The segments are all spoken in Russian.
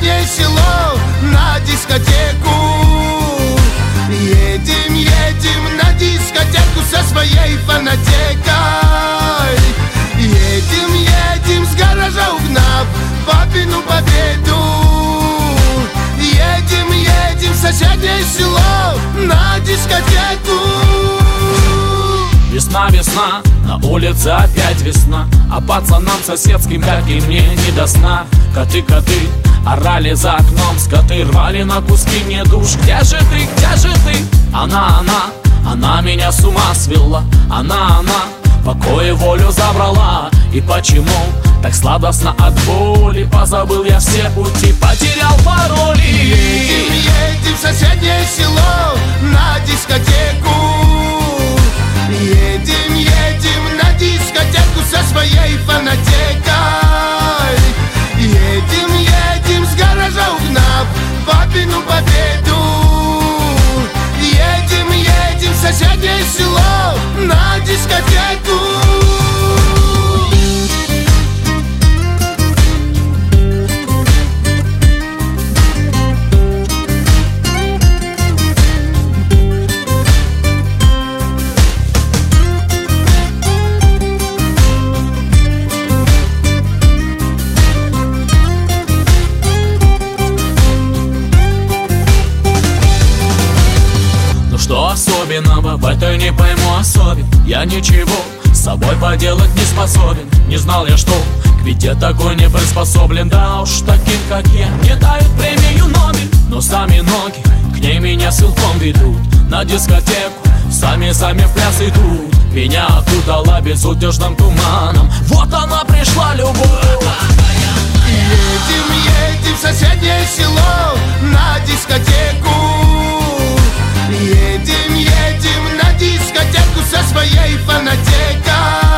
соседнее село на дискотеку. Едем, едем на дискотеку со своей фонотекой. Едем, едем с гаража угнав папину победу. Едем, едем в соседнее село на дискотеку. Весна, весна, на улице опять весна, а пацанам соседским, как и мне, не до сна. Коты, коты, орали за окном, скоты рвали на куски мне душ. Где же ты, где же ты? Она меня с ума свела. Она, покой и волю забрала. И почему так сладостно от боли? Позабыл я все пути, потерял пароли. Едем, едем в соседнее село на дискотеку. Едем, едем на дискотеку со своей фонотекой. Едем, едем с гаража угнав папину победу. Едем, едем в соседнее село на дискотеку. Что особенного в этой не пойму особен? Я ничего с собой поделать не способен. Не знал я, что к беде такой не приспособлен. Да уж таким, как я, не дают премию Нобель. Но сами ноги к ней меня силком ведут. На дискотеку сами в пляс идут. Меня окутала безудержным туманом. Вот она пришла, любовь. Едем, едем в соседнее село на дискотеку. Едем, едем на дискотеку со своей фонотекой.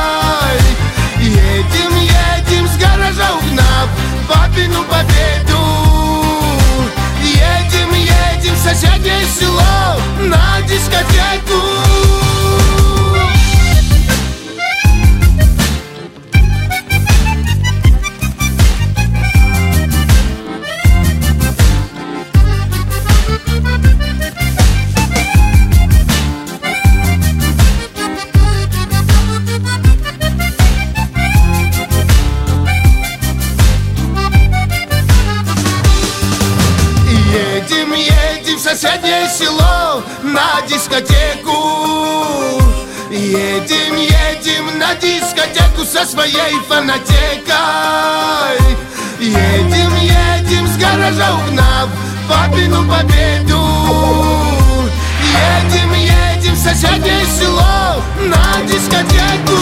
Едем, едем с гаража угнав папину победу. Едем, едем в соседнее село на дискотеку. Едем, едем в соседнее село на дискотеку. Едем, едем на дискотеку со своей фонотекой. Едем, едем с гаража угнав папину победу. Едем, едем в соседнее село на дискотеку.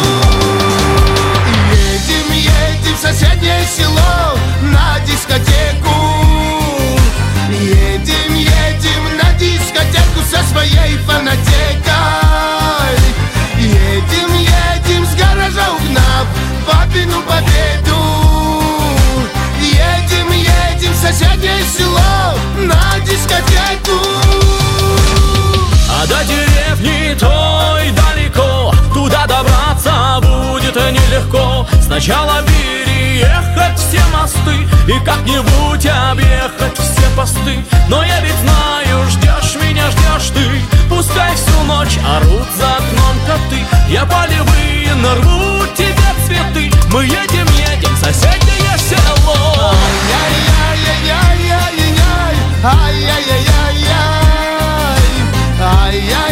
Едем, едем в соседнее село на дискотеку. Едем, едем на дискотеку со своей фонотекой. Едем, едем с гаража угнав папину победу. Едем, едем в соседнее село на дискотеку. А до деревни той далеко, туда добраться будет нелегко. Сначала переехать все мосты и как-нибудь объехать все посты. Но я ведь знаю, ждешь меня, ждешь ты. Пускай всю ночь орут за окном коты. Я полевые нарву тебе цветы. Мы едем, едем в соседнее село. Ай-яй-яй-яй-яй-яй, ай-яй-яй-яй-яй, ай-яй.